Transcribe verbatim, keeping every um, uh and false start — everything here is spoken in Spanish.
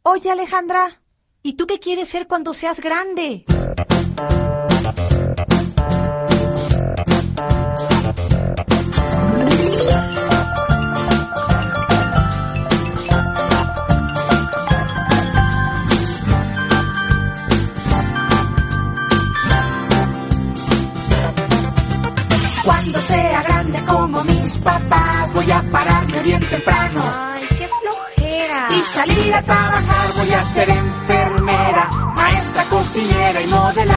Oye, Alejandra, ¿y tú qué quieres ser cuando seas grande? Cuando sea grande como mis papás, voy a pararme bien temprano. Ay, qué flojera. Y salir a trabajar, voy a ser enfermera, maestra, cocinera y modelar.